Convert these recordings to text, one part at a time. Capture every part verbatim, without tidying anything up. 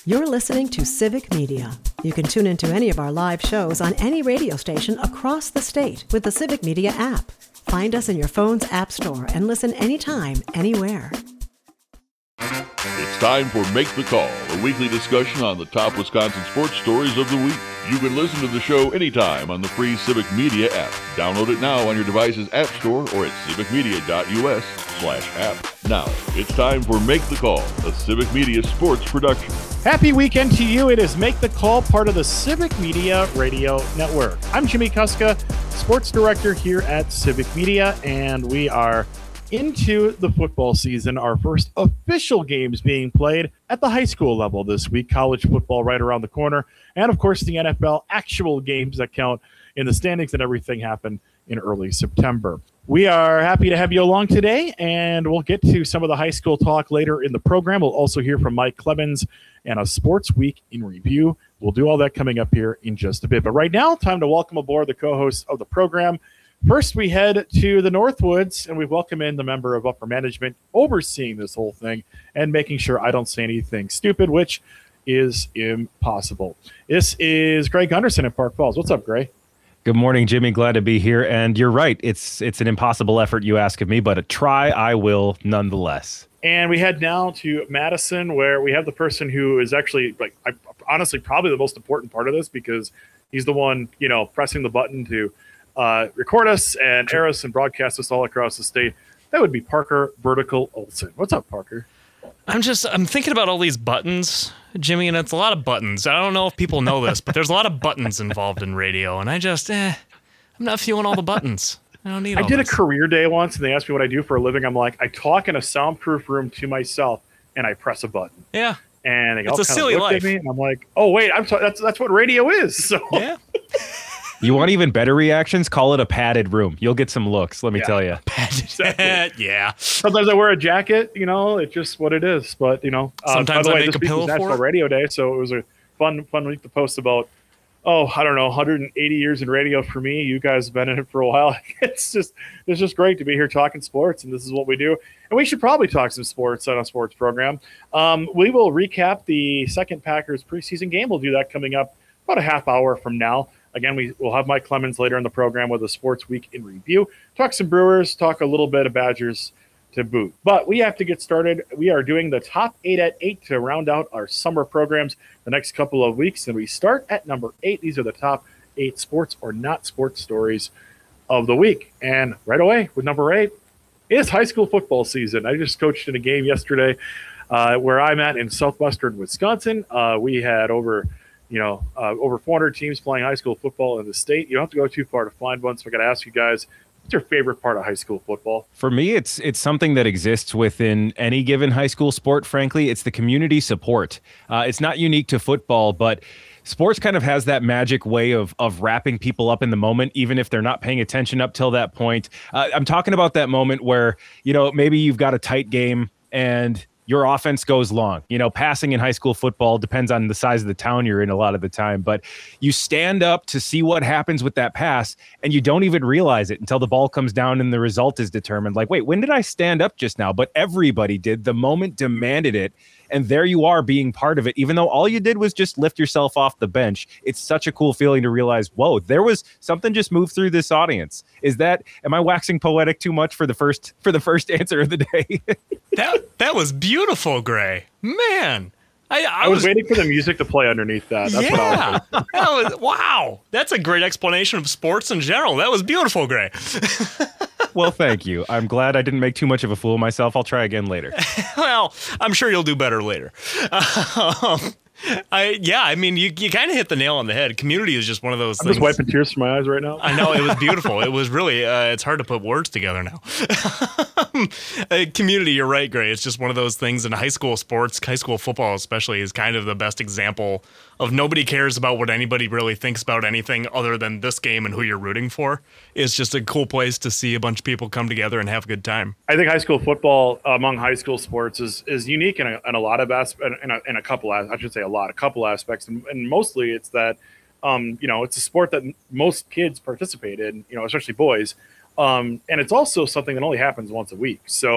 You're listening to Civic Media. You can tune into any of our live shows on any radio station across the state with the Civic Media app. Find us in your phone's app store and listen anytime, anywhere. It's time for Make the Call, a weekly discussion on the top Wisconsin sports stories of the week. You can listen to the show anytime on the free Civic Media app. Download it now on your device's app store or at civicmedia.us slash app. Now, it's time for Make the Call, a Civic Media sports production. Happy weekend to you. It is Make the Call, part of the Civic Media Radio Network. I'm Jimmy Kuska, sports director here at Civic Media, and we are into the football season. Our first official games being played at the high school level this week. College football right around the corner. And, of course, the N F L actual games that count in the standings, and everything happen in early September. We are happy to have you along today, and we'll get to some of the high school talk later in the program. We'll also hear from Mike Clemens and a Sports Week in Review. We'll do all that coming up here in just a bit. But right now, time to welcome aboard the co-hosts of the program. First, we head to the Northwoods, and we welcome in the member of upper management overseeing this whole thing and making sure I don't say anything stupid, which is impossible. This is Greg Gunderson in Park Falls. What's up, Gray? Good morning, Jimmy. Glad to be here. And you're right. It's it's an impossible effort you ask of me, but a try I will nonetheless. And we head now to Madison, where we have the person who is actually, like, I, honestly, probably the most important part of this, because he's the one, you know, pressing the button to uh, record us and air us and broadcast us all across the state. That would be Parker Vertical Olson. What's up, Parker? I'm just, I'm thinking about all these buttons, Jimmy, and it's a lot of buttons. I don't know if people know this, but there's a lot of buttons involved in radio, and I just, eh, I'm not feeling all the buttons. I don't need all I did this. a career day once, and they asked me what I do for a living. I'm like, I talk in a soundproof room to myself, and I press a button. Yeah. And they it's all a kind silly of looked life. at me, and I'm like, oh, wait, I'm sorry, that's, that's what radio is. So. Yeah. You want even better reactions? Call it a padded room. You'll get some looks, let me Yeah. tell you. Exactly. Yeah. Sometimes I wear a jacket, you know, it's just what it is. But, you know, uh, Sometimes by the I way, make this a week was pillow for National it. Radio Day, so it was a fun, fun week to post about, oh, I don't know, one hundred eighty years in radio for me. You guys have been in it for a while. It's just, it's just great to be here talking sports, and this is what we do. And we should probably talk some sports on a sports program. Um, we will recap the second Packers preseason game. We'll do that coming up about a half hour from now. Again, we will have Mike Clemens later in the program with a Sports Week in Review. Talk some Brewers, talk a little bit of Badgers to boot. But we have to get started. We are doing the top eight at eight to round out our summer programs the next couple of weeks. And we start at number eight. These are the top eight sports or not sports stories of the week. And right away with number eight is high school football season. I just coached in a game yesterday uh, where I'm at in southwestern Wisconsin. Uh, we had over... You know, uh, over four hundred teams playing high school football in the state. You don't have to go too far to find one. So I got to ask you guys, what's your favorite part of high school football? For me, it's it's something that exists within any given high school sport, frankly. It's the community support. Uh, it's not unique to football, but sports kind of has that magic way of of wrapping people up in the moment, even if they're not paying attention up till that point. Uh, I'm talking about that moment where, you know, maybe you've got a tight game and your offense goes long. You know, passing in high school football depends on the size of the town you're in a lot of the time, but you stand up to see what happens with that pass and you don't even realize it until the ball comes down and the result is determined. Like, wait, when did I stand up just now? But everybody did. The moment demanded it. And there you are being part of it, even though all you did was just lift yourself off the bench. It's such a cool feeling to realize, whoa, there was something just moved through this audience. Is that, am I waxing poetic too much for the first, for the first answer of the day? That that was beautiful, Gray. Man. I, I, I was, was waiting for the music to play underneath that. That's yeah. what I was that was, wow. That's a great explanation of sports in general. That was beautiful, Gray. Well, thank you. I'm glad I didn't make too much of a fool of myself. I'll try again later. Well, I'm sure you'll do better later. Um, I yeah, I mean, you you kind of hit the nail on the head. Community is just one of those I'm things. just wiping tears from my eyes right now. I know, it was beautiful. It was really, uh, it's hard to put words together now. uh, community, you're right, Gray. It's just one of those things in high school sports, high school football especially, is kind of the best example of nobody cares about what anybody really thinks about anything other than this game and who you're rooting for. It's just a cool place to see a bunch of people come together and have a good time. I think high school football among high school sports is is unique in a, in a lot of aspects, in a, in a couple, I should say a lot, a couple aspects, and, and mostly it's that, um, you know, it's a sport that most kids participate in, you know, especially boys, um, and it's also something that only happens once a week. So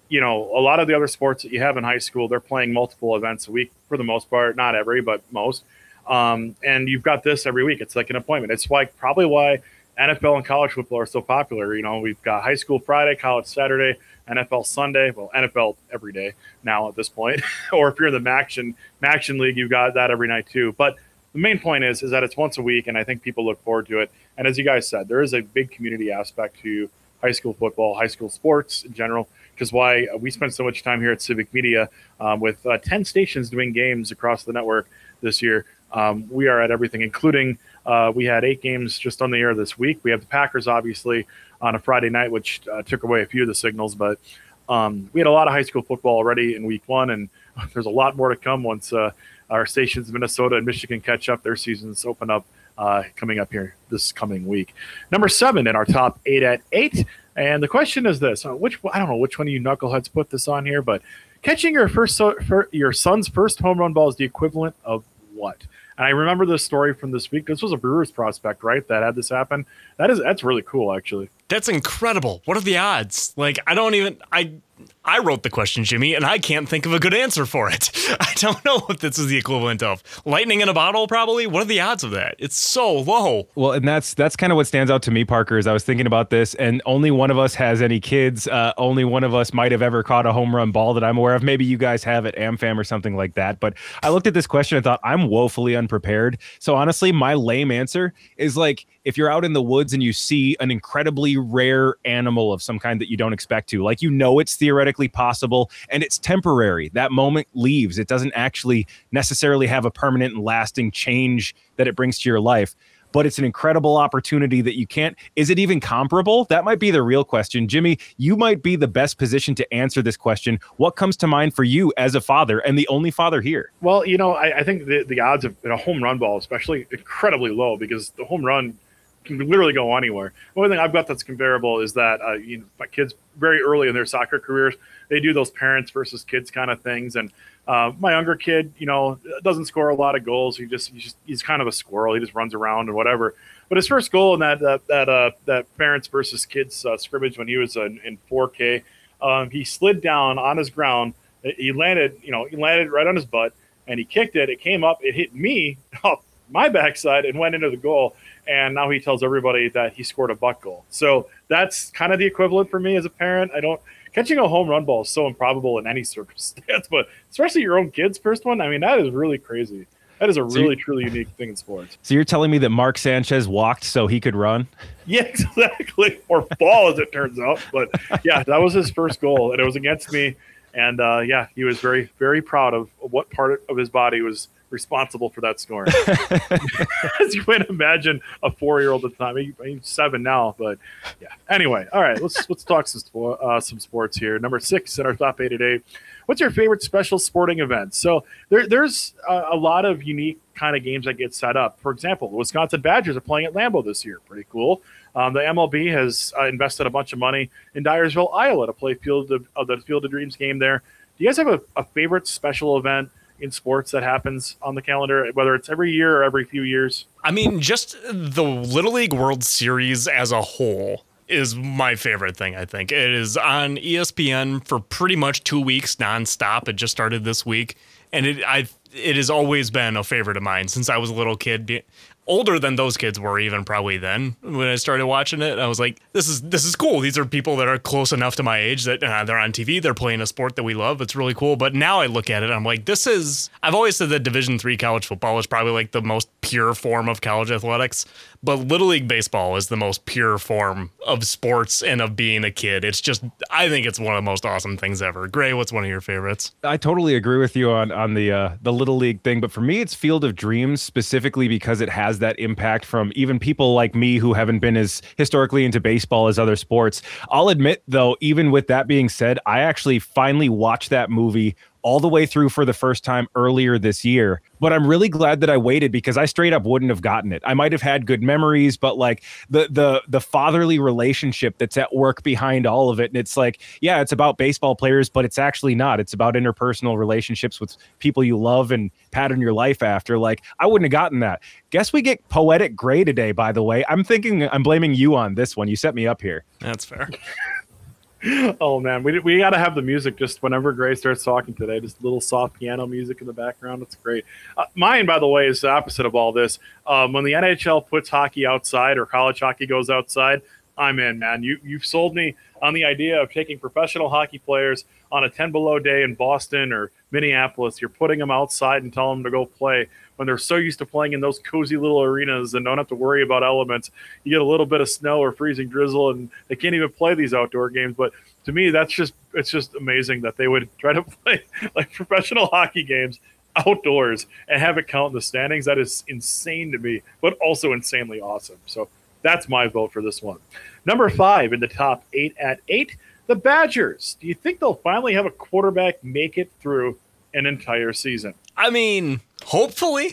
you know, a lot of the other sports that you have in high school, they're playing multiple events a week for the most part, not every, but most. Um, and you've got this every week. It's like an appointment. It's like probably why N F L and college football are so popular. You know, we've got high school Friday, college Saturday, N F L Sunday. Well, N F L every day now at this point. Or if you're in the Maction Maction League, you've got that every night too. But the main point is, is that it's once a week, and I think people look forward to it. And as you guys said, there is a big community aspect to high school football, high school sports in general, because why we spend so much time here at Civic Media um, with uh, ten stations doing games across the network this year. Um, we are at everything, including uh, we had eight games just on the air this week. We have the Packers, obviously, on a Friday night, which uh, took away a few of the signals. But um, we had a lot of high school football already in week one, and there's a lot more to come once uh, our stations, Minnesota and Michigan, catch up. Their seasons open up uh, coming up here this coming week. Number seven in our top eight at eight. And the question is this: uh, which I don't know which one of you knuckleheads put this on here, but catching your first so, for your son's first home run ball is the equivalent of what? And I remember this story from this week. This was a Brewers prospect, right, that had this happen. That is that's really cool, actually. That's incredible. What are the odds? Like, I don't even I I wrote the question, Jimmy, and I can't think of a good answer for it. I don't know what this is the equivalent of. Lightning in a bottle, probably? What are the odds of that? It's so low. Well, and that's that's kind of what stands out to me, Parker, is I was thinking about this, and only one of us has any kids. Uh, only one of us might have ever caught a home run ball that I'm aware of. Maybe you guys have at AmFam or something like that. But I looked at this question and thought, I'm woefully unprepared. So honestly, my lame answer is like, if you're out in the woods and you see an incredibly rare animal of some kind that you don't expect to, like, you know, it's theoretically possible and it's temporary. That moment leaves. It doesn't actually necessarily have a permanent and lasting change that it brings to your life, but it's an incredible opportunity that you can't. Is it even comparable? That might be the real question. Jimmy, you might be the best position to answer this question. What comes to mind for you as a father and the only father here? Well, you know, I, I think the, the odds of a home run ball, especially, incredibly low, because the home run can literally go anywhere. The only thing I've got that's comparable is that uh, you know, my kids very early in their soccer careers, they do those parents versus kids kind of things. And uh, my younger kid, you know, doesn't score a lot of goals. He just, he just he's kind of a squirrel. He just runs around and whatever. But his first goal in that that that, uh, that parents versus kids uh, scrimmage when he was uh, in four K, um, he slid down on his ground. He landed, you know, he landed right on his butt, and he kicked it. It came up. It hit me off my backside and went into the goal. And now he tells everybody that he scored a butt goal. So that's kind of the equivalent for me as a parent. I don't catching a home run ball is so improbable in any circumstance, but especially your own kid's first one. I mean, that is really crazy. That is a really, truly unique thing in sports. So you're telling me that Mark Sanchez walked so he could run? Yeah, exactly. Or fall, as it turns out. But yeah, that was his first goal, and it was against me. And uh, yeah, he was very, very proud of what part of his body was responsible for that scoring. As you might imagine, a four-year-old at the time. He, he's seven now, but yeah. Anyway, all right, let's let's talk some uh, some sports here. Number six in our top eight today. What's your favorite special sporting event? So there, there's a, a lot of unique kind of games that get set up. For example, the Wisconsin Badgers are playing at Lambeau this year. Pretty cool. Um, the M L B has uh, invested a bunch of money in Dyersville, Iowa, to play Field of, uh, the Field of Dreams game there. Do you guys have a, a favorite special event in sports that happens on the calendar, whether it's every year or every few years? I mean, just the Little League World Series as a whole is my favorite thing, I think. It is on E S P N for pretty much two weeks nonstop. It just started this week. And it I it has always been a favorite of mine since I was a little kid. Older than those kids were even probably then when I started watching it. I was like, this is this is cool. These are people that are close enough to my age that uh, they're on T V. They're playing a sport that we love. It's really cool. But now I look at it, I'm like, this is, I've always said that Division three college football is probably like the most pure form of college athletics. But Little League Baseball is the most pure form of sports and of being a kid. It's just, I think it's one of the most awesome things ever. Gray, what's one of your favorites? I totally agree with you on on the uh, the Little League thing, but for me, it's Field of Dreams, specifically because it has that impact from even people like me who haven't been as historically into baseball as other sports. I'll admit, though, even with that being said, I actually finally watched that movie all the way through for the first time earlier this year. But I'm really glad that I waited because I straight up wouldn't have gotten it. I might have had good memories, but like the the the fatherly relationship that's at work behind all of it. And it's like, yeah, it's about baseball players, but it's actually not. It's about interpersonal relationships with people you love and pattern your life after. Like, I wouldn't have gotten that. Guess we get Poetic Gray today, by the way. I'm thinking I'm blaming you on this one. You set me up here. That's fair. Oh man, we we got to have the music just whenever Gray starts talking today. Just little soft piano music in the background. It's great. Uh, mine, by the way, is the opposite of all this. Um, when the N H L puts hockey outside or college hockey goes outside, I'm in, man. You you've sold me on the idea of taking professional hockey players on a ten below day in Boston or Minneapolis. You're putting them outside and telling them to go play when they're so used to playing in those cozy little arenas and don't have to worry about elements. You get a little bit of snow or freezing drizzle and they can't even play these outdoor games. But to me, that's just, it's just amazing that they would try to play like professional hockey games outdoors and have it count in the standings. That is insane to me, but also insanely awesome. So that's my vote for this one. Number five in the top eight at eight, the Badgers. Do you think they'll finally have a quarterback make it through an entire season? I mean, hopefully.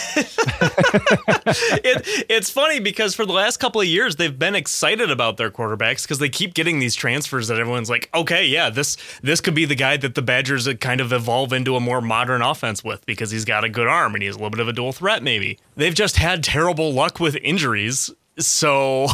it, it's funny because for the last couple of years, they've been excited about their quarterbacks because they keep getting these transfers that everyone's like, okay, yeah, this this could be the guy that the Badgers kind of evolve into a more modern offense with because he's got a good arm and he has a little bit of a dual threat maybe. They've just had terrible luck with injuries. So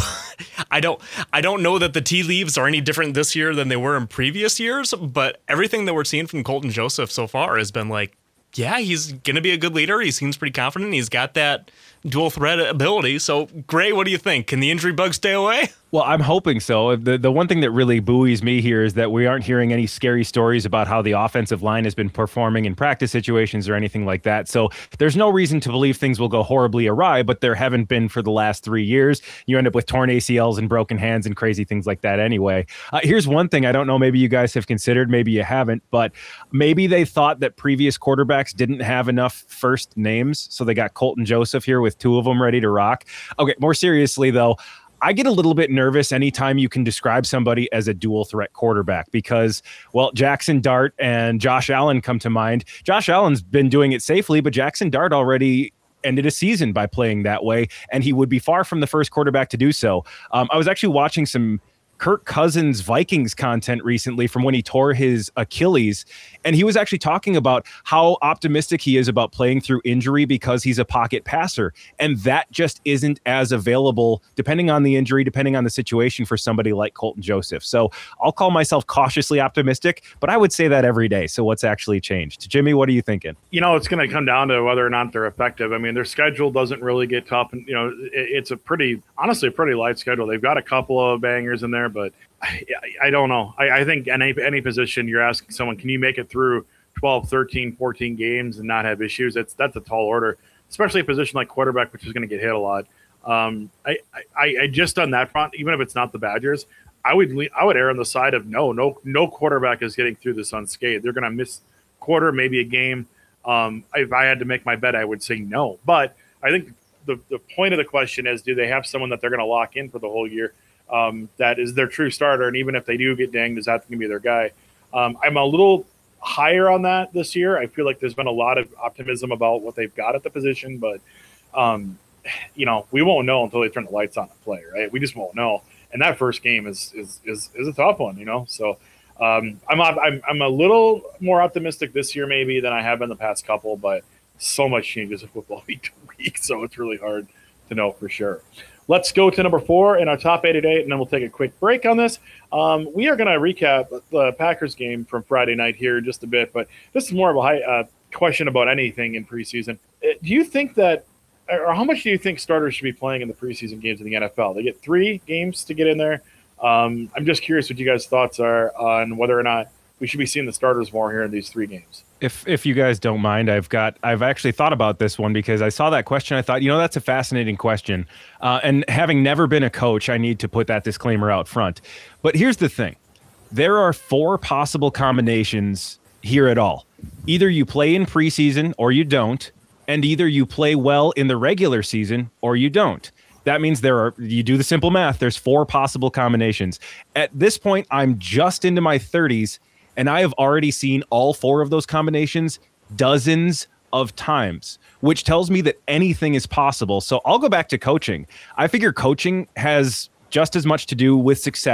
I don't I don't know that the tea leaves are any different this year than they were in previous years, but everything that we're seeing from Colton Joseph so far has been like, yeah, he's going to be a good leader. He seems pretty confident. He's got that dual threat ability. So, Gray, what do you think? Can the injury bug stay away? Well, I'm hoping so. The the one thing that really buoys me here is that we aren't hearing any scary stories about how the offensive line has been performing in practice situations or anything like that. So there's no reason to believe things will go horribly awry, but there haven't been for the last three years. You end up with torn A C Ls and broken hands and crazy things like that anyway. Uh, here's one thing I don't know, maybe you guys have considered, maybe you haven't, but maybe they thought that previous quarterbacks didn't have enough first names, so they got Colton Joseph here with two of them ready to rock. Okay, more seriously though, I get a little bit nervous anytime you can describe somebody as a dual threat quarterback because, well, Jackson Dart and Josh Allen come to mind. Josh Allen's been doing it safely, but Jackson Dart already ended a season by playing that way, and he would be far from the first quarterback to do so. Um, I was actually watching some Kirk Cousins Vikings content recently from when he tore his Achilles, and he was actually talking about how optimistic he is about playing through injury because he's a pocket passer, and that just isn't as available depending on the injury, depending on the situation for somebody like Colton Joseph. So I'll call myself cautiously optimistic, but I would say that every day. So what's actually changed? Jimmy, what are you thinking? You know, it's going to come down to whether or not they're effective. I mean, their schedule doesn't really get tough, and you know, it, it's a pretty, honestly, a pretty light schedule. They've got a couple of bangers in there, but I, I don't know. I, I think any any position you're asking someone, can you make it through twelve, thirteen, fourteen games and not have issues? That's that's a tall order, especially a position like quarterback, which is going to get hit a lot. Um, I, I, I just on that front, even if it's not the Badgers, I would I would err on the side of no, no, no quarterback is getting through this unscathed. They're going to miss quarter, maybe a game. Um, if I had to make my bet, I would say no. But I think the the point of the question is, do they have someone that they're going to lock in for the whole year? Um, that is their true starter, and even if they do get dinged, is that going to be their guy? Um, I'm a little higher on that this year. I feel like there's been a lot of optimism about what they've got at the position, but um, you know, we won't know until they turn the lights on and play, right? We just won't know. And that first game is is is, is a tough one, you know. So um, I'm I'm I'm a little more optimistic this year maybe than I have been the past couple, but so much changes in football week to week, so it's really hard to know for sure. Let's go to number four in our top eight at eight, and then we'll take a quick break on this. Um, we are going to recap the Packers game from Friday night here in just a bit, but this is more of a high, uh, question about anything in preseason. Do you think that, or how much do you think starters should be playing in the preseason games in the N F L? They get three games to get in there. Um, I'm just curious what you guys' thoughts are on whether or not we should be seeing the starters more here in these three games. If if you guys don't mind, I've got I've actually thought about this one because I saw that question. I thought, you know, that's a fascinating question. Uh, and having never been a coach, I need to put that disclaimer out front. But here's the thing. There are four possible combinations here at all. Either you play in preseason or you don't, and either you play well in the regular season or you don't. That means there are, you do the simple math, there's four possible combinations. At this point, I'm just into my thirties, and I have already seen all four of those combinations dozens of times, which tells me that anything is possible. So I'll go back to coaching. I figure coaching has just as much to do with success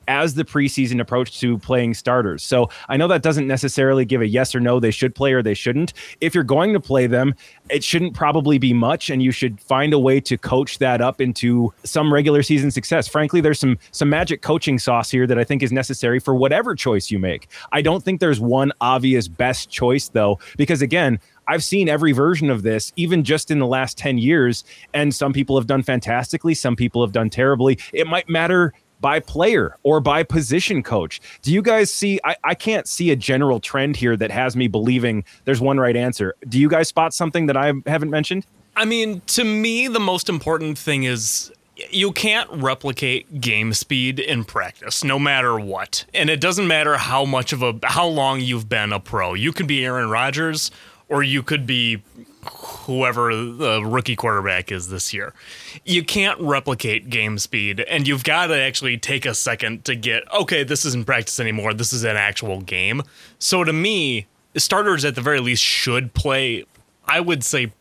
as the preseason approached to playing starters. So I know that doesn't necessarily give a yes or no, they should play or they shouldn't. If you're going to play them, it shouldn't probably be much, and you should find a way to coach that up into some regular season success. Frankly, there's some some magic coaching sauce here that I think is necessary for whatever choice you make. I don't think there's one obvious best choice, though, because again, I've seen every version of this, even just in the last ten years, and some people have done fantastically, some people have done terribly. It might matter by player or by position coach. Do you guys see, I, I can't see a general trend here that has me believing there's one right answer. Do you guys spot something that I haven't mentioned? I mean, to me, the most important thing is you can't replicate game speed in practice, no matter what. And it doesn't matter how much of a, how long you've been a pro. You could be Aaron Rodgers, or you could be whoever the rookie quarterback is this year. You can't replicate game speed, and you've got to actually take a second to get, okay, this isn't practice anymore. This is an actual game. So to me, starters at the very least should play, I would say,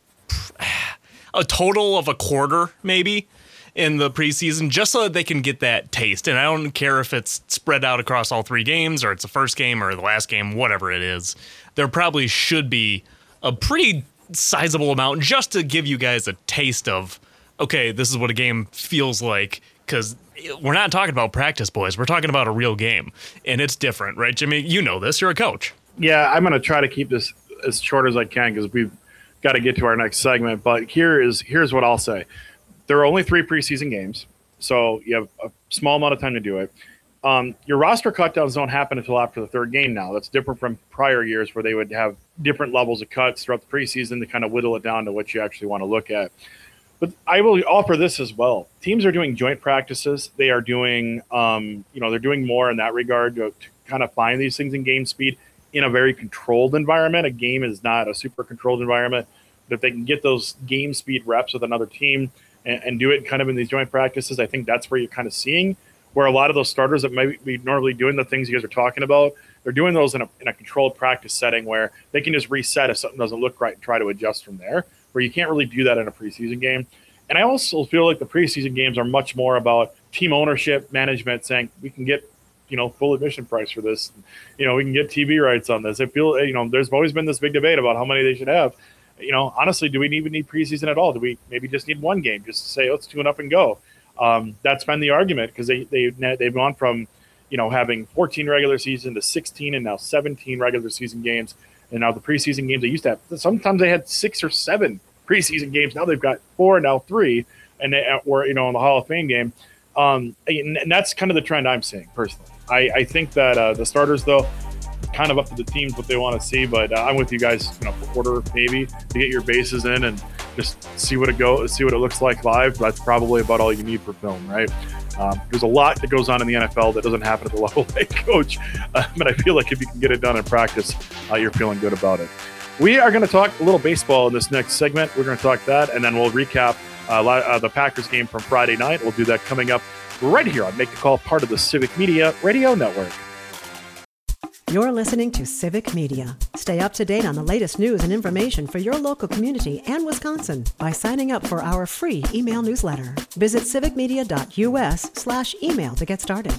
a total of a quarter maybe in the preseason, just so that they can get that taste. And I don't care if it's spread out across all three games, or it's the first game or the last game, whatever it is. There probably should be a pretty sizable amount just to give you guys a taste of, okay, this is what a game feels like, because we're not talking about practice, boys. We're talking about a real game, and it's different, right, Jimmy? You know this. You're a coach. Yeah, I'm going to try to keep this as short as I can because we've got to get to our next segment. But here is here's what I'll say. There are only three preseason games, so you have a small amount of time to do it. Um, your roster cutdowns don't happen until after the third game now. That's different from prior years where they would have different levels of cuts throughout the preseason to kind of whittle it down to what you actually want to look at. But I will offer this as well. Teams are doing joint practices. They are doing, um, you know, they're doing more in that regard to, to kind of find these things in game speed in a very controlled environment. A game is not a super controlled environment. But if they can get those game speed reps with another team and, and do it kind of in these joint practices, I think that's where you're kind of seeing where a lot of those starters that might be normally doing the things you guys are talking about, they're doing those in a, in a controlled practice setting where they can just reset if something doesn't look right and try to adjust from there, where you can't really do that in a preseason game. And I also feel like the preseason games are much more about team ownership, management saying we can get, you know, full admission price for this. You know, we can get T V rights on this. I feel, you know, there's always been this big debate about how many they should have. You know, honestly, do we even need preseason at all? Do we maybe just need one game just to say, let's tune up and go? Um, that's been the argument because they, they, they've gone from, you know, having fourteen regular season to sixteen and now seventeen regular season games. And now the preseason games they used to have, sometimes they had six or seven preseason games. Now they've got four, now three, and they were, you know, in the Hall of Fame game. Um, and, and that's kind of the trend I'm seeing personally. I, I think that uh, the starters, though, kind of up to the teams what they want to see, but uh, I'm with you guys, you know, for quarter maybe to get your bases in and just see what it goes, see what it looks like live. That's probably about all you need for film, right? Um, there's a lot that goes on in the N F L that doesn't happen at the level of head coach, uh, but I feel like if you can get it done in practice, uh, you're feeling good about it. We are going to talk a little baseball in this next segment. We're going to talk that, and then we'll recap uh, uh, the Packers game from Friday night. We'll do that coming up right here on Make the Call, part of the Civic Media Radio Network. You're listening to Civic Media. Stay up to date on the latest news and information for your local community and Wisconsin by signing up for our free email newsletter. Visit civicmedia.us slash email to get started.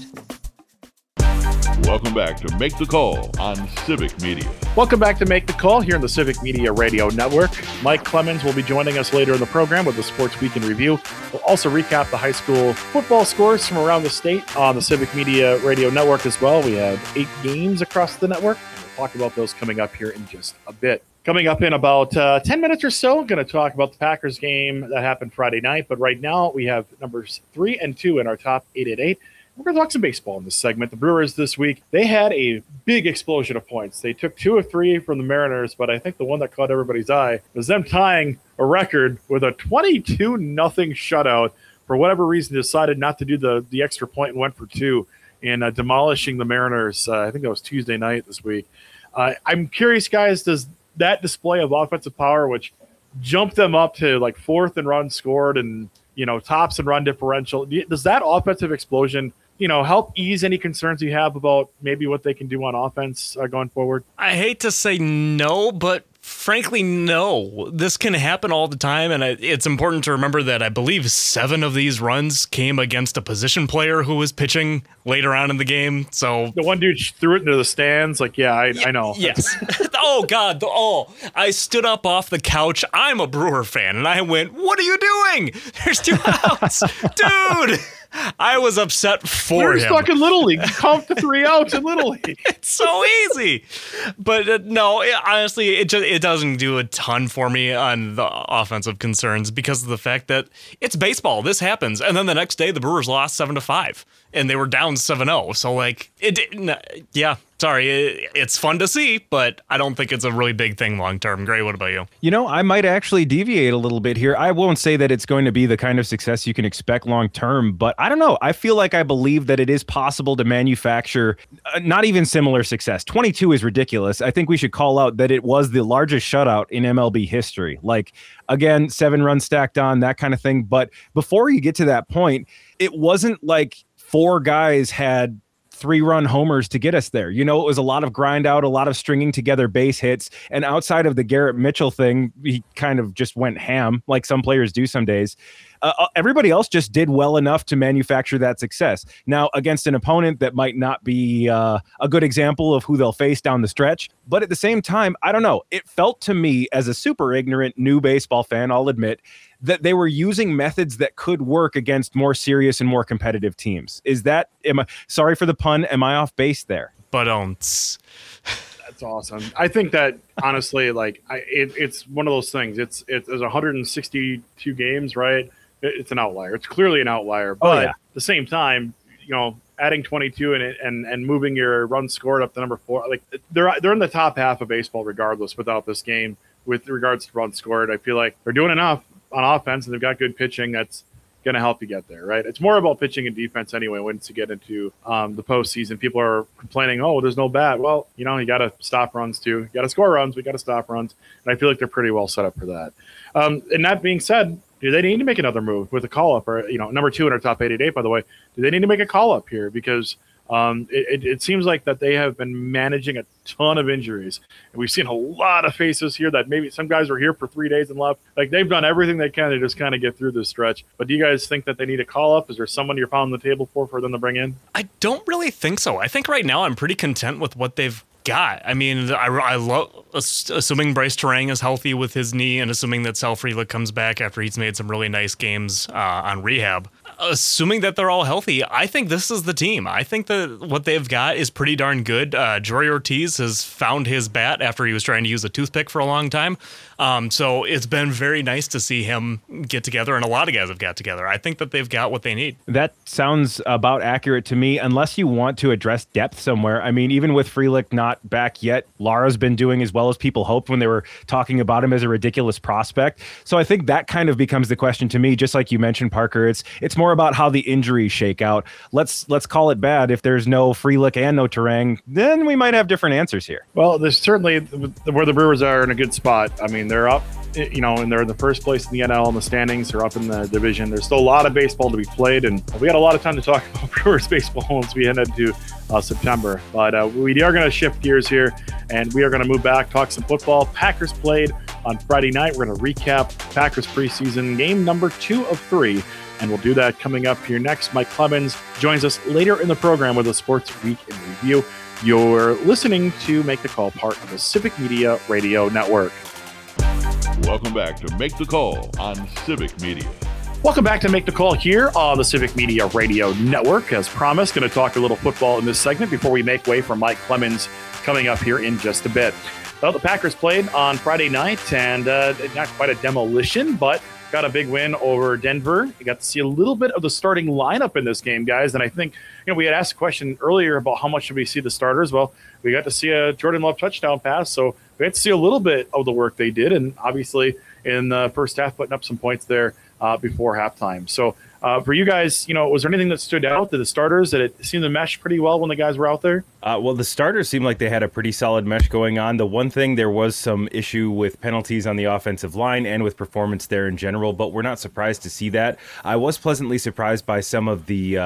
Welcome back to Make the Call on Civic Media. Welcome back to Make the Call here on the Civic Media Radio Network. Mike Clemens will be joining us later in the program with the Sports Week in Review. We'll also recap the high school football scores from around the state on the Civic Media Radio Network as well. We have eight games across the network. We'll talk about those coming up here in just a bit. Coming up in about uh, ten minutes or so, I'm going to talk about the Packers game that happened Friday night. But right now, we have numbers three and two in our top eight at eight. We're going to talk some baseball in this segment. The Brewers this week, they had a big explosion of points. They took two or three from the Mariners, but I think the one that caught everybody's eye was them tying a record with a twenty-two nothing shutout. For whatever reason, decided not to do the, the extra point and went for two in uh, demolishing the Mariners. Uh, I think that was Tuesday night this week. Uh, I'm curious, guys, does that display of offensive power, which jumped them up to like fourth in runs scored and, you know, tops and run differential, does that offensive explosion, you know, help ease any concerns you have about maybe what they can do on offense uh, going forward? I hate to say no, but Frankly, no. This can happen all the time, and it's important to remember that I believe seven of these runs came against a position player who was pitching later on in the game. So the one dude threw it into the stands. Like, yeah, I, yeah, I know. Yes. Oh, God. The, oh, I stood up off the couch. I'm a Brewer fan, and I went, what are you doing? There's two outs. Dude. I was upset for We're him. We're stuck in Little League. Count the three outs in Little League. It's so easy. But uh, no, it, honestly, it just it doesn't do a ton for me on the offensive concerns because of the fact that it's baseball. This happens. And then the next day, the Brewers lost seven to five, and they were down seven oh. So, like, it yeah, sorry. It, it's fun to see, but I don't think it's a really big thing long term. Gray, what about you? You know, I might actually deviate a little bit here. I won't say that it's going to be the kind of success you can expect long term, but I don't know. I feel like I believe that it is possible to manufacture uh, not even similar success. twenty-two is ridiculous. I think we should call out that it was the largest shutout in M L B history. Like, again, seven runs stacked on, that kind of thing. But before you get to that point, it wasn't like four guys had three-run homers to get us there. You know, it was a lot of grind out, a lot of stringing together base hits. And outside of the Garrett Mitchell thing, he kind of just went ham, like some players do some days. Uh, everybody else just did well enough to manufacture that success. Now, against an opponent that might not be uh, a good example of who they'll face down the stretch. But at the same time, I don't know. It felt to me, as a super ignorant new baseball fan, I'll admit, that they were using methods that could work against more serious and more competitive teams. Is that, am I, sorry for the pun, am I off base there? But um, That's awesome. I think that, honestly, like, I, it, it's one of those things. It's, it's there's one hundred sixty-two games, right? It's an outlier. It's clearly an outlier. But oh, yeah. At the same time, you know, adding twenty-two and and and moving your run scored up to number four, like they're they're in the top half of baseball regardless. Without this game, with regards to run scored, I feel like they're doing enough on offense and they've got good pitching that's going to help you get there, right? It's more about pitching and defense anyway. Once you get into um, the postseason, people are complaining, "Oh, there's no bat." Well, you know, you got to stop runs too. You got to score runs. We got to stop runs, and I feel like they're pretty well set up for that. Um, and that being said, do they need to make another move with a call up, or, you know, number two in our top eighty-eight, by the way? Do they need to make a call up here? Because um, it, it seems like that they have been managing a ton of injuries. And we've seen a lot of faces here that maybe some guys were here for three days and left. Like, they've done everything they can to just kind of get through this stretch. But do you guys think that they need a call up? Is there someone you're pounding the table for for them to bring in? I don't really think so. I think right now I'm pretty content with what they've got. I mean, I, I love, assuming Bryce Terang is healthy with his knee and assuming that Sal Frelick comes back after he's made some really nice games uh, on rehab, assuming that they're all healthy, I think this is the team. I think that what they've got is pretty darn good. Uh, Jory Ortiz has found his bat after he was trying to use a toothpick for a long time. Um, so it's been very nice to see him get together, and a lot of guys have got together. I think that they've got what they need. That sounds about accurate to me, unless you want to address depth somewhere. I mean, even with Frelick not back yet, Lara's been doing as well as people hoped when they were talking about him as a ridiculous prospect. So I think that kind of becomes the question to me, just like you mentioned, Parker. It's it's more about how the injuries shake out. Let's let's call it bad. If there's no Frelick and no Terang, then we might have different answers here. Well, there's certainly where the Brewers are in a good spot. I mean, they're up, you know, and they're in the first place in the N L in the standings. They're up in the division. There's still a lot of baseball to be played, and we got a lot of time to talk about Brewers baseball once we head into uh, September. But uh, we are going to shift gears here, and we are going to move back, talk some football. Packers played on Friday night. We're going to recap Packers preseason game number two of three, and we'll do that coming up here next. Mike Clemens joins us later in the program with a Sports Week in Review. You're listening to Make the Call, part of the Civic Media Radio Network. Welcome back to Make the Call on Civic Media. Welcome back to Make the Call here on the Civic Media Radio Network. As promised, going to talk a little football in this segment before we make way for Mike Clemens coming up here in just a bit. Well, the Packers played on Friday night, and uh, not quite a demolition, but got a big win over Denver. You got to see a little bit of the starting lineup in this game, guys. And I think, you know, we had asked a question earlier about how much should we see the starters. Well, we got to see a Jordan Love touchdown pass, so we had to see a little bit of the work they did. And obviously in the first half, putting up some points there uh, before halftime. So uh, for you guys, you know, was there anything that stood out to the starters that it seemed to mesh pretty well when the guys were out there? Uh, well, the starters seemed like they had a pretty solid mesh going on. The one thing, there was some issue with penalties on the offensive line and with performance there in general, but we're not surprised to see that. I was pleasantly surprised by some of the uh,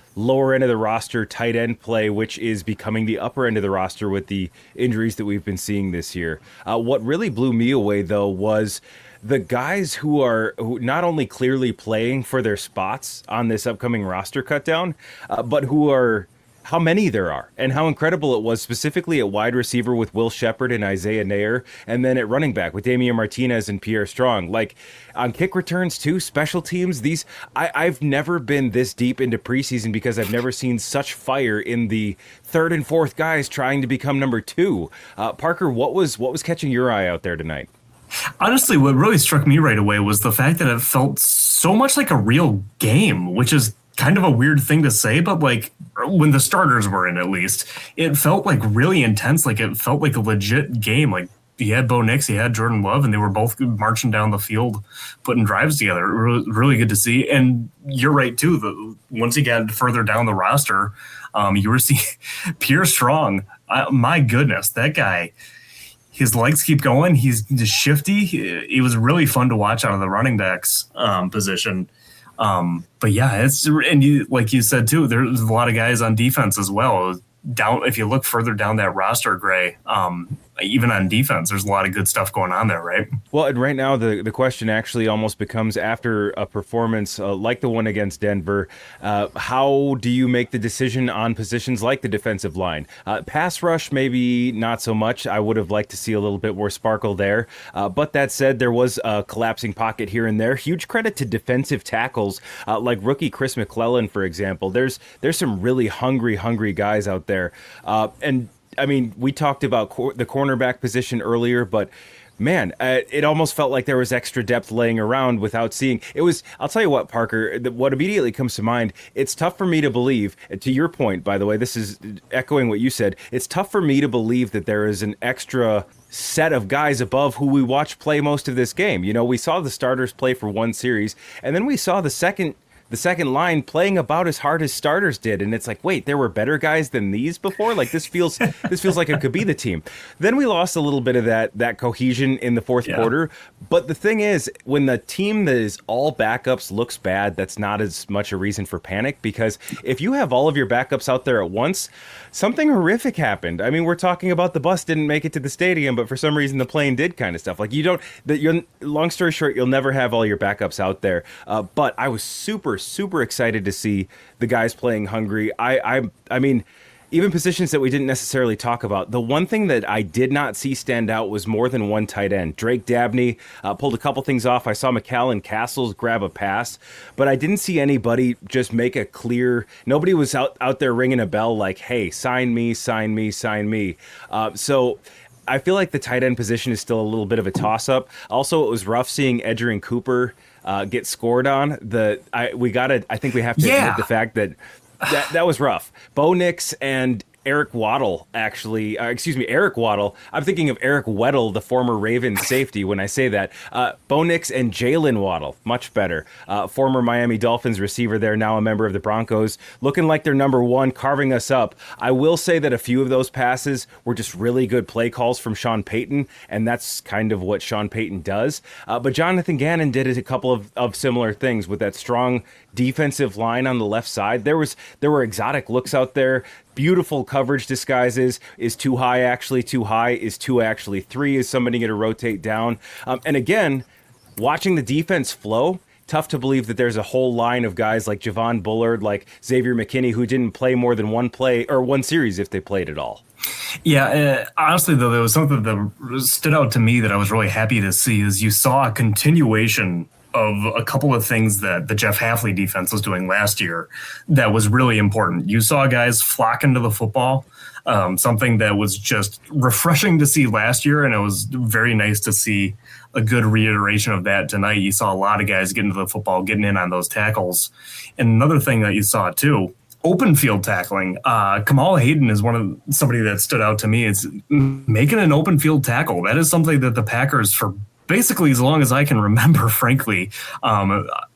lower end of the roster tight end play, which is becoming the upper end of the roster with the injuries that we've been seeing this year. Uh, what really blew me away, though, was the guys who are who not only clearly playing for their spots on this upcoming roster cutdown, uh, but who are how many there are and how incredible it was, specifically at wide receiver with Will Shepard and Isaiah Nair, and then at running back with Damian Martinez and Pierre Strong. Like on kick returns too, special teams, these I, I've never been this deep into preseason because I've never seen such fire in the third and fourth guys trying to become number two. Uh, Parker, what was what was catching your eye out there tonight? Honestly, what really struck me right away was the fact that it felt so much like a real game, which is kind of a weird thing to say, but like when the starters were in, at least, it felt like really intense. Like it felt like a legit game. Like you had Bo Nix, you had Jordan Love, and they were both marching down the field, putting drives together. It was really good to see. And you're right too. The, once you got further down the roster, um, you were seeing Pierre Strong. Uh, my goodness, that guy. His legs keep going. He's just shifty. It was really fun to watch out of the running backs um, position. Um, but yeah, it's and you like you said too. There's a lot of guys on defense as well. Down if you look further down that roster, Gray, um, even on defense, there's a lot of good stuff going on there, right? Well, and right now the the question actually almost becomes, after a performance uh, like the one against Denver, uh, how do you make the decision on positions like the defensive line? Uh, pass rush, maybe not so much. I would have liked to see a little bit more sparkle there. Uh, but that said, there was a collapsing pocket here and there. Huge credit to defensive tackles uh, like rookie Chris McClellan, for example. There's there's some really hungry, hungry guys out there. Uh, and I mean, we talked about cor- the cornerback position earlier, but man, uh, it almost felt like there was extra depth laying around without seeing. It was, I'll tell you what, Parker, the, what immediately comes to mind, it's tough for me to believe, to your point, by the way, this is echoing what you said, it's tough for me to believe that there is an extra set of guys above who we watched play most of this game. You know, we saw the starters play for one series, and then we saw the second the second line playing about as hard as starters did. And it's like, wait, there were better guys than these before? Like this feels this feels like it could be the team. Then we lost a little bit of that that cohesion in the fourth yeah. quarter. But the thing is, when the team that is all backups looks bad, that's not as much a reason for panic, because if you have all of your backups out there at once, something horrific happened. I mean, we're talking about the bus didn't make it to the stadium, but for some reason the plane did kind of stuff. Like you don't, that you're, long story short, you'll never have all your backups out there. Uh, but I was super, super excited to see the guys playing hungry. I, I, I mean, even positions that we didn't necessarily talk about. The one thing that I did not see stand out was more than one tight end. Drake Dabney uh, pulled a couple things off. I saw McAllen Castles grab a pass, but I didn't see anybody just make a clear, nobody was out, out there ringing a bell like, hey, sign me, sign me, sign me. Uh, so I feel like the tight end position is still a little bit of a toss-up. Also, it was rough seeing Edgerrin Cooper uh, get scored on. The I, we got to, I think we have to yeah. admit the fact that That that was rough. Bo Nix and Eric Waddle, actually, uh, excuse me, Eric Waddle. I'm thinking of Eric Weddle, the former Ravens safety, when I say that. Uh, Bo Nix and Jalen Waddle, much better. Uh, former Miami Dolphins receiver there, now a member of the Broncos, looking like they're number one, carving us up. I will say that a few of those passes were just really good play calls from Sean Payton, and that's kind of what Sean Payton does. Uh, but Jonathan Gannon did a couple of, of similar things with that strong defensive line on the left side. There was there were exotic looks out there. Beautiful coverage disguises. Is too high actually too high? Is two actually three? Is somebody going to rotate down? Um, and again, watching the defense flow, tough to believe that there's a whole line of guys like Javon Bullard, like Xavier McKinney, who didn't play more than one play or one series if they played at all. Yeah, uh, honestly, though, there was something that stood out to me that I was really happy to see is you saw a continuation of a couple of things that the Jeff Hafley defense was doing last year that was really important. You saw guys flocking to the football, um, something that was just refreshing to see last year, and it was very nice to see a good reiteration of that tonight. You saw a lot of guys getting to the football, getting in on those tackles. And another thing that you saw, too, open field tackling. Uh, Kamal Hayden is one of somebody that stood out to me. It's making an open field tackle. That is something that the Packers, for basically as long as I can remember, frankly, um, I,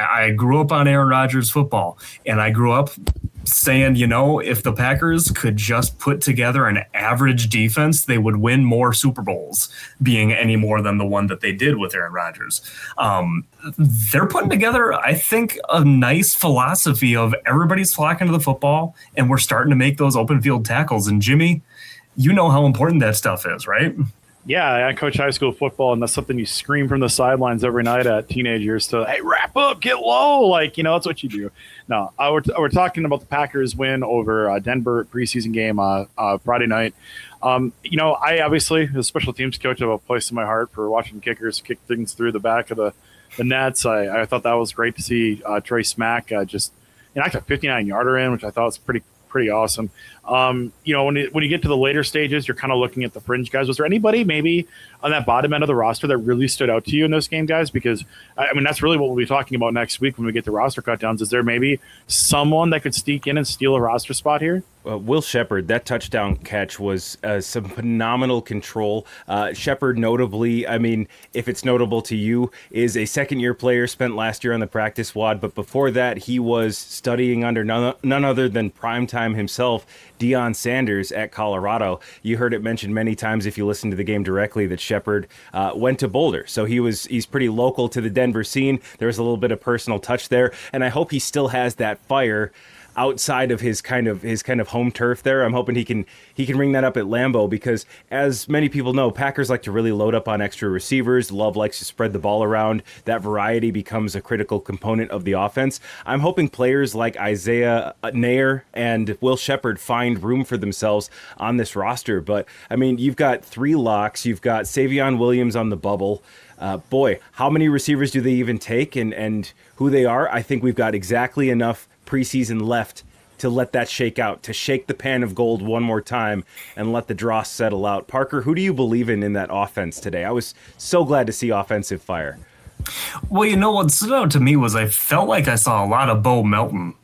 I, I grew up on Aaron Rodgers football, and I grew up saying, you know, if the Packers could just put together an average defense, they would win more Super Bowls, being any more than the one that they did with Aaron Rodgers. Um, they're putting together, I think, a nice philosophy of everybody's flocking to the football, and we're starting to make those open field tackles. And Jimmy, you know how important that stuff is, right? Yeah, I coach high school football, and that's something you scream from the sidelines every night at teenagers to, hey, wrap up, get low. Like, you know, that's what you do. No, uh, we're, we're talking about the Packers win over uh, Denver preseason game uh, uh, Friday night. Um, you know, I obviously, as a special teams coach, have a place in my heart for watching kickers kick things through the back of the, the nets. I, I thought that was great to see uh, Trey Smack uh, just knocked a fifty-nine yarder in, which I thought was pretty pretty awesome. Um, you know, when it, when you get to the later stages, you're kind of looking at the fringe guys. Was there anybody maybe on that bottom end of the roster that really stood out to you in this game, guys? Because, I mean, that's really what we'll be talking about next week when we get to roster cutdowns. Is there maybe someone that could sneak in and steal a roster spot here? Uh, Will Sheppard, that touchdown catch was uh, some phenomenal control. Uh, Sheppard, notably, I mean, if it's notable to you, is a second-year player, spent last year on the practice squad, but before that, he was studying under none, none other than primetime himself, Deion Sanders at Colorado. You heard it mentioned many times if you listened to the game directly that Sheppard uh, went to Boulder, so he was he's pretty local to the Denver scene. There was a little bit of personal touch there, and I hope he still has that fire outside of his kind of his kind of home turf there. I'm hoping he can he can ring that up at Lambeau, because as many people know, Packers like to really load up on extra receivers. Love likes to spread the ball around. That variety becomes a critical component of the offense. I'm hoping players like Isaiah Nair and Will Sheppard find room for themselves on this roster. But I mean, you've got three locks. You've got Savion Williams on the bubble. Uh, boy, how many receivers do they even take, and and who they are? I think we've got exactly enough preseason left to let that shake out, to shake the pan of gold one more time and let the dross settle out. Parker, who do you believe in in that offense today? I was so glad to see offensive fire. Well, you know what stood out to me was I felt like I saw a lot of Bo Melton,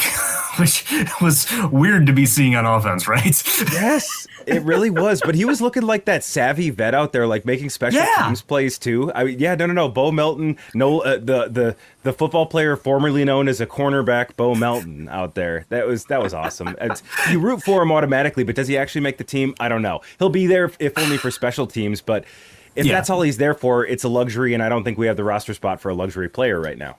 which was weird to be seeing on offense, right? Yes, it really was. But he was looking like that savvy vet out there, like making special yeah. teams plays too. I mean, yeah, no, no, no. Bo Melton, no, uh, the the the football player formerly known as a cornerback, Bo Melton, out there. That was that was awesome. It's, you root for him automatically, but does he actually make the team? I don't know. He'll be there if only for special teams, but if yeah. that's all he's there for, it's a luxury, and I don't think we have the roster spot for a luxury player right now.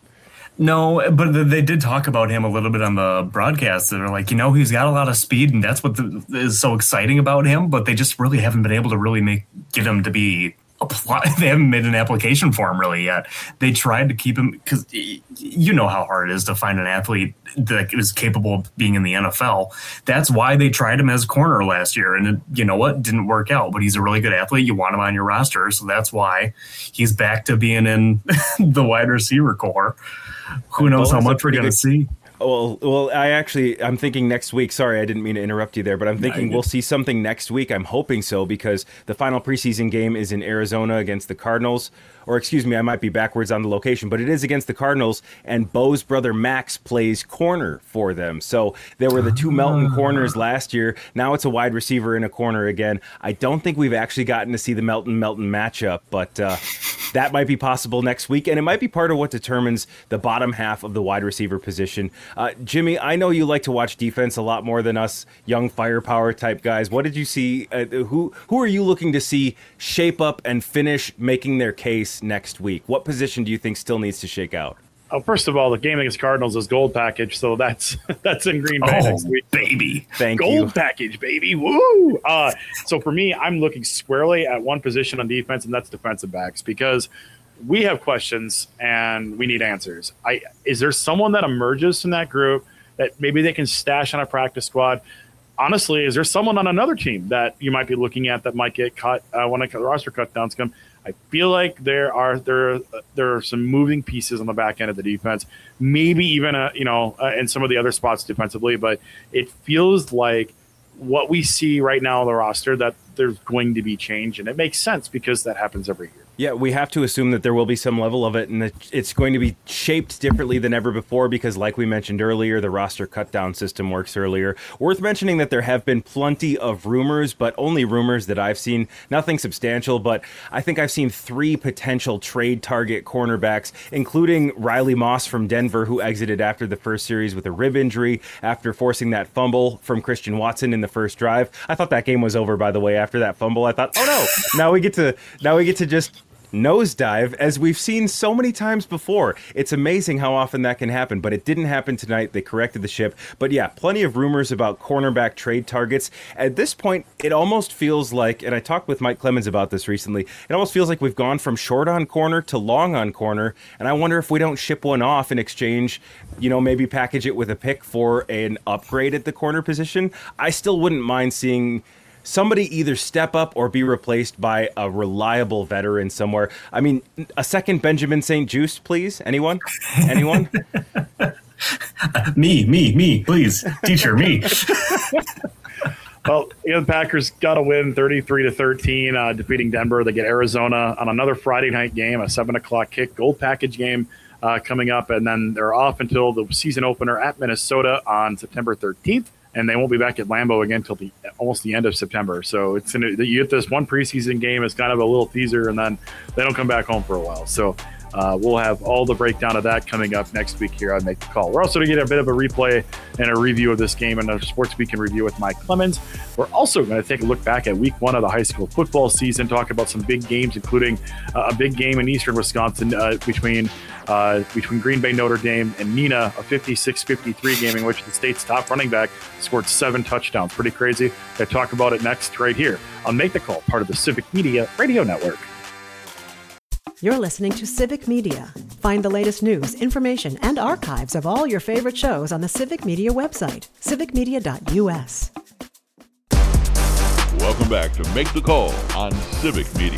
No, but they did talk about him a little bit on the broadcast. They're like, you know, he's got a lot of speed, and that's what the, is so exciting about him. But they just really haven't been able to really make get him to be apply. They haven't made an application for him really yet. They tried to keep him because you know how hard it is to find an athlete that is capable of being in the N F L. That's why they tried him as corner last year, and it, you know what, didn't work out. But he's a really good athlete. You want him on your roster, so that's why he's back to being in the wide receiver core. Who knows well, how much we're going to see? Well, well, I actually, I'm thinking next week. Sorry, I didn't mean to interrupt you there, but I'm thinking no, we'll see something next week. I'm hoping so, because the final preseason game is in Arizona against the Cardinals. Or excuse me, I might be backwards on the location, but it is against the Cardinals, and Bo's brother Max plays corner for them. So there were the two Melton corners last year. Now it's a wide receiver and a corner again. I don't think we've actually gotten to see the Melton-Melton matchup, but uh, that might be possible next week, and it might be part of what determines the bottom half of the wide receiver position. Uh, Jimmy, I know you like to watch defense a lot more than us young firepower type guys. What did you see? Uh, who who are you looking to see shape up and finish making their case next week? What position do you think still needs to shake out? Oh, first of all, the game against Cardinals is gold package, so that's that's in Green Bay oh, next week. Baby, thank gold you. Gold package, baby, woo! Uh, so for me, I'm looking squarely at one position on defense, and that's defensive backs, because we have questions and we need answers. I is there someone that emerges from that group that maybe they can stash on a practice squad? Honestly, is there someone on another team that you might be looking at that might get cut uh, when the roster cutdowns come? I feel like there are there there are some moving pieces on the back end of the defense, maybe even a, you know uh, in some of the other spots defensively. But it feels like what we see right now on the roster that there's going to be change, and it makes sense because that happens every year. Yeah, we have to assume that there will be some level of it, and that it's going to be shaped differently than ever before because, like we mentioned earlier, the roster cut-down system works earlier. Worth mentioning that there have been plenty of rumors, but only rumors that I've seen. Nothing substantial, but I think I've seen three potential trade target cornerbacks, including Riley Moss from Denver, who exited after the first series with a rib injury after forcing that fumble from Christian Watson in the first drive. I thought that game was over, by the way, after that fumble. I thought, oh no, now we get to now we get to just nosedive, as we've seen so many times before. It's amazing how often that can happen, but it didn't happen tonight. They corrected the ship. But yeah, plenty of rumors about cornerback trade targets. At this point, it almost feels like, and I talked with Mike Clemens about this recently, it almost feels like we've gone from short on corner to long on corner, and I wonder if we don't ship one off in exchange, you know, maybe package it with a pick for an upgrade at the corner position. I still wouldn't mind seeing somebody either step up or be replaced by a reliable veteran somewhere. I mean, a second Benjamin Saint Juste, please. Anyone? Anyone? me, me, me, please. Teacher, me. Well, you know, the Packers got to win thirty-three to thirteen, uh, defeating Denver. They get Arizona on another Friday night game, a seven o'clock kick, gold package game uh, coming up. And then they're off until the season opener at Minnesota on September thirteenth. And they won't be back at Lambeau again until the almost the end of September. So it's gonna, you get this one preseason game. It's kind of a little teaser, and then they don't come back home for a while. So uh, we'll have all the breakdown of that coming up next week here on Make the Call. We're also going to get a bit of a replay and a review of this game and a Sports Week in review with Mike Clemens. We're also going to take a look back at week one of the high school football season, talk about some big games, including uh, a big game in Eastern Wisconsin uh, between Uh, between Green Bay, Notre Dame, and Neenah, a fifty-six fifty-three game in which the state's top running back scored seven touchdowns. Pretty crazy. We'll talk about it next right here on Make the Call, part of the Civic Media Radio Network. You're listening to Civic Media. Find the latest news, information, and archives of all your favorite shows on the Civic Media website, civic media dot u s. Welcome back to Make the Call on Civic Media.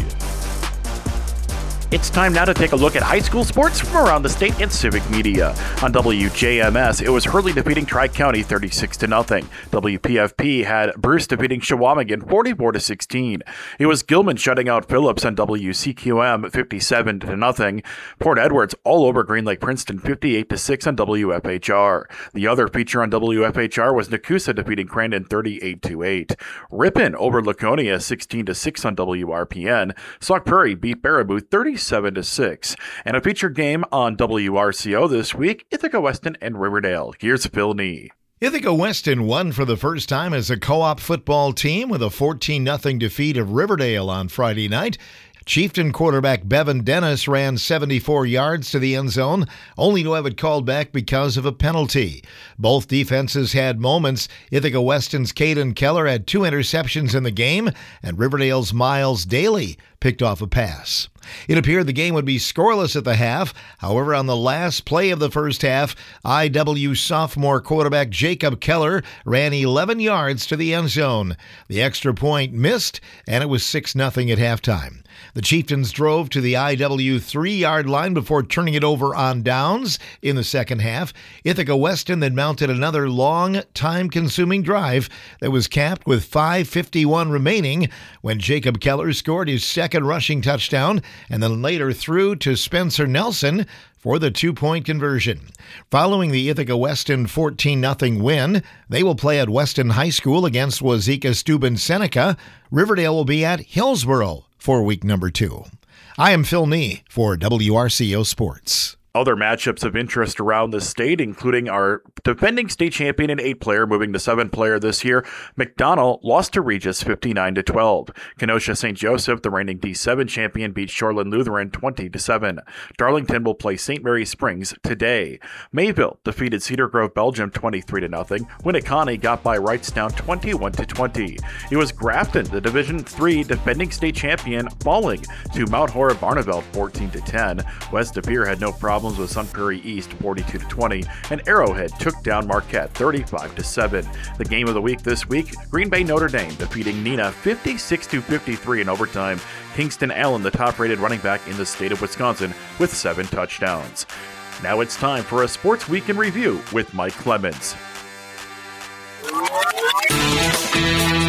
It's time now to take a look at high school sports from around the state in Civic Media. On W J M S, it was Hurley defeating Tri-County thirty-six to nothing. W P F P had Bruce defeating Shawamigan forty-four to sixteen. It was Gilman shutting out Phillips on W C Q M fifty-seven to nothing. Port Edwards all over Green Lake Princeton fifty-eight to six on W F H R. The other feature on W F H R was Nakusa defeating Crandon thirty-eight to eight. Ripon over Laconia sixteen to six on W R P N. Sauk Prairie beat Baraboo thirty-seven to six. And a featured game on W R C O this week, Ithaca Weston and Riverdale. Here's Phil Nee. Ithaca Weston won for the first time as a co-op football team with a fourteen nothing defeat of Riverdale on Friday night. Chieftain quarterback Bevan Dennis ran seventy-four yards to the end zone, only to have it called back because of a penalty. Both defenses had moments. Ithaca Weston's Caden Keller had two interceptions in the game, and Riverdale's Miles Daly picked off a pass. It appeared the game would be scoreless at the half. However, on the last play of the first half, I W sophomore quarterback Jacob Keller ran eleven yards to the end zone. The extra point missed, and it was six nothing at halftime. The Chieftains drove to the I W three-yard line before turning it over on downs in the second half. Ithaca Weston then mounted another long, time-consuming drive that was capped with five fifty-one remaining when Jacob Keller scored his second rushing touchdown and then later threw to Spencer Nelson for the two-point conversion. Following the Ithaca Weston fourteen nothing win, they will play at Weston High School against Wazeeka Steuben Seneca. Riverdale will be at Hillsboro for week number two. I am Phil Nee for W R C O Sports. Other matchups of interest around the state, including our defending state champion and eight-player moving to seven-player this year, McDonell lost to Regis fifty-nine to twelve. Kenosha Saint Joseph, the reigning D seven champion, beat Shoreland Lutheran twenty to seven. Darlington will play Saint Mary Springs today. Mayville defeated Cedar Grove Belgium twenty-three to nothing. Winnicott got by Wrightstown twenty-one to twenty. It was Grafton, the Division three defending state champion, falling to Mount Horeb Barneveld fourteen to ten. West De Pere had no problems with Sun Prairie East forty-two to twenty, and Arrowhead took down Marquette thirty-five to seven. The game of the week this week, Green Bay Notre Dame defeating Neenah fifty-six to fifty-three in overtime. Kingston Allen, the top-rated running back in the state of Wisconsin, with seven touchdowns. Now it's time for a Sports Week in Review with Mike Clemens.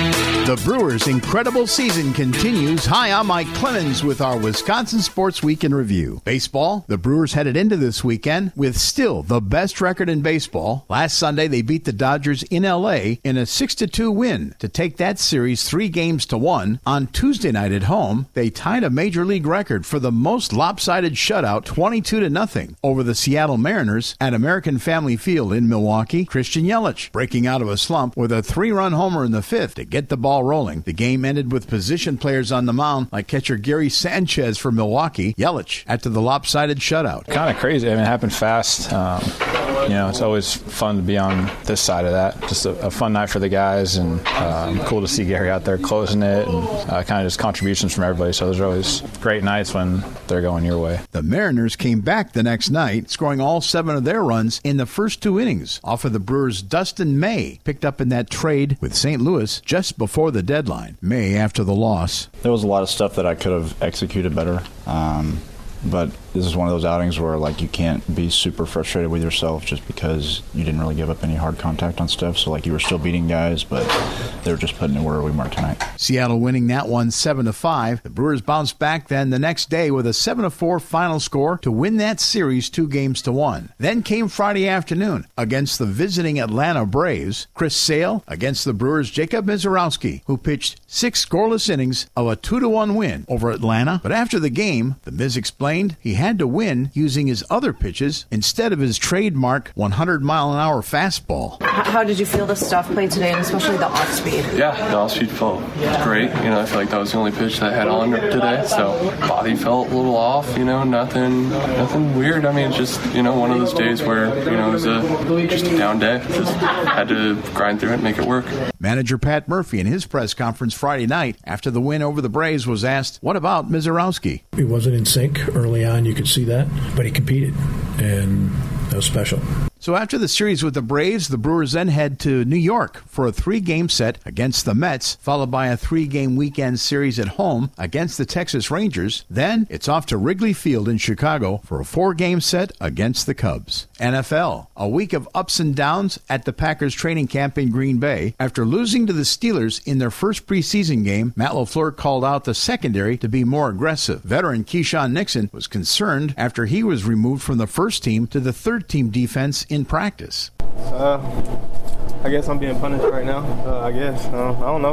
The Brewers' incredible season continues. Hi, I'm Mike Clemens with our Wisconsin Sports Week in Review. Baseball, the Brewers headed into this weekend with still the best record in baseball. Last Sunday, they beat the Dodgers in L A in a six to two win to take that series three games to one. On Tuesday night at home, they tied a Major League record for the most lopsided shutout, twenty-two to nothing, over the Seattle Mariners at American Family Field in Milwaukee. Christian Yelich breaking out of a slump with a three-run homer in the fifth to get the ball rolling. The game ended with position players on the mound like catcher Gary Sanchez for Milwaukee. Yelich after the lopsided shutout. Kind of crazy. I mean, it happened fast. Um, you know, it's always fun to be on this side of that. Just a, a fun night for the guys, and um, cool to see Gary out there closing it, and uh, kind of just contributions from everybody. So there's always great nights when they're going your way. The Mariners came back the next night, scoring all seven of their runs in the first two innings off of the Brewers' Dustin May, picked up in that trade with Saint Louis just before the deadline. May after the loss. There was a lot of stuff that I could have executed better, um, but this is one of those outings where like you can't be super frustrated with yourself just because you didn't really give up any hard contact on stuff. So like you were still beating guys, but they were just putting it where we weren't tonight. Seattle winning that one seven to five. The Brewers bounced back then the next day with a seven to four final score to win that series two games to one. Then came Friday afternoon against the visiting Atlanta Braves. Chris Sale against the Brewers' Jacob Misiorowski, who pitched six scoreless innings of a two to one win over Atlanta. But after the game, the Miz explained he had to win using his other pitches instead of his trademark one hundred mile an hour fastball. How did you feel the stuff played today, and especially the off speed? Yeah, the off speed felt great. You know, I feel like that was the only pitch that I had on today. So body felt a little off. You know, nothing, nothing weird. I mean, it's just you know one of those days where you know it was a just a down day. Just had to grind through it and make it work. Manager Pat Murphy in his press conference Friday night after the win over the Braves was asked, "What about Misiorowski?" He wasn't in sync early on. You could see that, but he competed, and that was special. So after the series with the Braves, the Brewers then head to New York for a three-game set against the Mets, followed by a three-game weekend series at home against the Texas Rangers. Then it's off to Wrigley Field in Chicago for a four-game set against the Cubs. N F L, a week of ups and downs at the Packers training camp in Green Bay. After losing to the Steelers in their first preseason game, Matt LaFleur called out the secondary to be more aggressive. Veteran Keyshawn Nixon was concerned after he was removed from the first team to the third-team defense in practice. Uh, I guess I'm being punished right now. Uh, I guess. Uh, I don't know.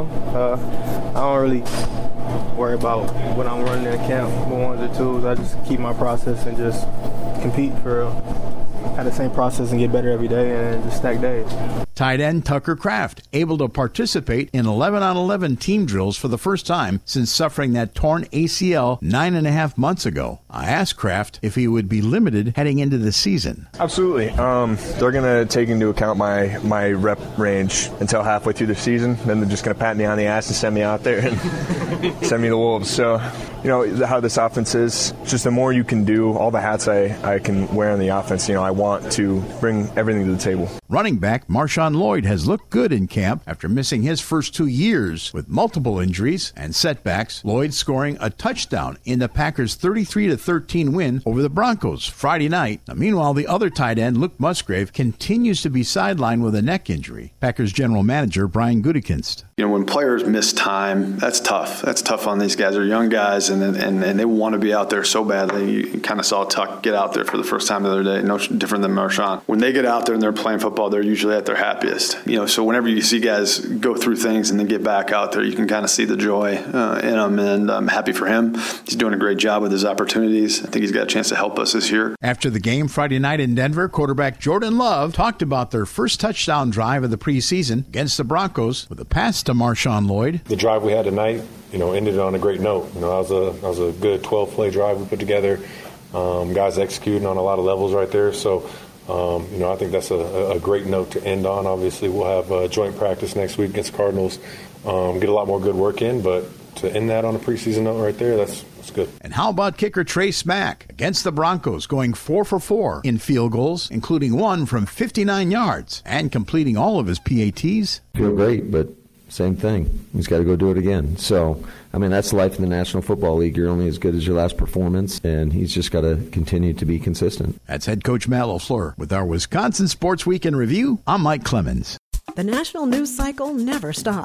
Uh, I don't really worry about what I'm running in camp, what ones or twos. I just keep my process and just compete for real. Have the same process and get better every day and just stack days. Tight end Tucker Kraft able to participate in eleven on eleven team drills for the first time since suffering that torn A C L nine and a half months ago. I asked Kraft if he would be limited heading into the season. Absolutely. Um, they're going to take into account my, my rep range until halfway through the season. Then they're just going to pat me on the ass and send me out there and send me to Wolves. So, you know, how this offense is, just the more you can do, all the hats I, I can wear on the offense, you know, I want to bring everything to the table. Running back Marshawn Lloyd has looked good in camp after missing his first two years with multiple injuries and setbacks. Lloyd scoring a touchdown in the Packers' thirty-three to thirteen win over the Broncos Friday night. Now, meanwhile, the other tight end, Luke Musgrave, continues to be sidelined with a neck injury. Packers general manager Brian Gutekunst. You know, when players miss time, that's tough. That's tough on these guys. They're young guys, and and, and they want to be out there so badly. You kind of saw Tuck get out there for the first time the other day, no different than Marshawn. When they get out there and they're playing football, they're usually at their happiest. You know, so whenever you see guys go through things and then get back out there, you can kind of see the joy uh, in them, and I'm happy for him. He's doing a great job with his opportunities. I think he's got a chance to help us this year. After the game Friday night in Denver, quarterback Jordan Love talked about their first touchdown drive of the preseason against the Broncos with a pass to Marshawn Lloyd. The drive we had tonight, you know, ended on a great note. You know, that was a that was a good twelve-play drive we put together. Um, guys executing on a lot of levels right there. So, um, you know, I think that's a, a great note to end on. Obviously, we'll have a joint practice next week against the Cardinals. Um, get a lot more good work in, but to end that on a preseason note right there, that's that's good. And how about kicker Trey Smack against the Broncos, going four for four in field goals, including one from fifty-nine yards and completing all of his P A Ts? Feel great, but same thing. He's got to go do it again. So, I mean, that's life in the National Football League. You're only as good as your last performance, and he's just got to continue to be consistent. That's head coach Matt LaFleur. With our Wisconsin Sports Week in Review, I'm Mike Clemens. The national news cycle never stops.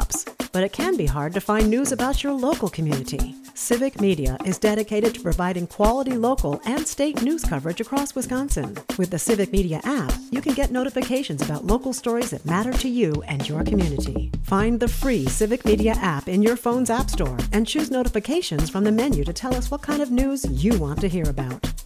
but it can be hard to find news about your local community. Civic Media is dedicated to providing quality local and state news coverage across Wisconsin. With the Civic Media app, you can get notifications about local stories that matter to you and your community. Find the free Civic Media app in your phone's app store and choose notifications from the menu to tell us what kind of news you want to hear about.